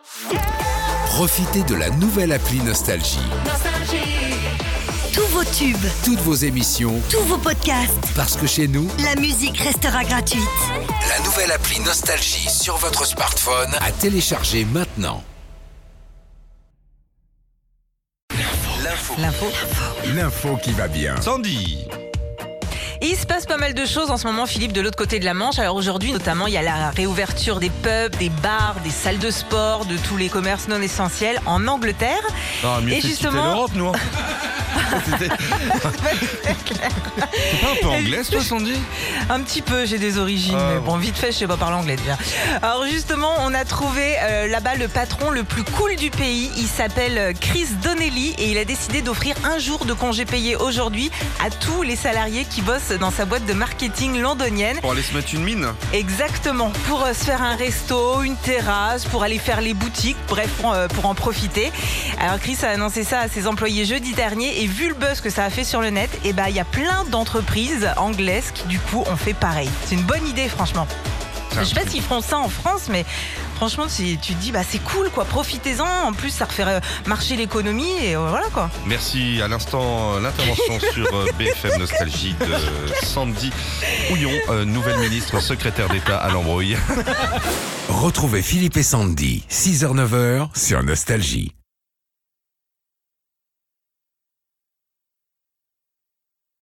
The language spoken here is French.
Profitez de la nouvelle appli Nostalgie. Tous vos tubes, Toutes vos émissions, tous vos podcasts, parce que chez nous, la musique restera gratuite. la nouvelle appli Nostalgie sur votre smartphone à télécharger maintenant. L'info qui va bien. Sandy. Et il se passe pas mal de choses en ce moment, Philippe, de l'autre côté de la Manche. Alors aujourd'hui, notamment, il y a la réouverture des pubs, des bars, des salles de sport, de tous les commerces non essentiels en Angleterre. Ah, mais Et c'est justement- l'Europe, nous. T'es pas un peu anglaise, toi, Sandy? Un petit peu, j'ai des origines, Ah, mais bon, vite fait, je sais pas parler anglais déjà. Alors justement, on a trouvé là-bas le patron le plus cool du pays. Il s'appelle Chris Donnelly et il a décidé d'offrir un jour de congé payé aujourd'hui à tous les salariés qui bossent dans sa boîte de marketing londonienne. Pour aller se mettre une mine? Exactement, pour se faire un resto, une terrasse, pour aller faire les boutiques, bref, pour en profiter. Alors Chris a annoncé ça à ses employés jeudi dernier et vu le buzz que ça a fait sur le net, et il y a plein d'entreprises anglaises qui du coup ont fait pareil. C'est une bonne idée franchement. Je sais pas s'ils feront ça en France, mais franchement, si tu te dis c'est cool quoi, profitez-en. En plus, ça refait marcher l'économie et voilà quoi. Merci. À l'instant, l'intervention sur BFM Nostalgie de Sandy Houillon, nouvelle ministre secrétaire d'État à l'embrouille. Retrouvez Philippe et Sandy, 6h-9h sur Nostalgie.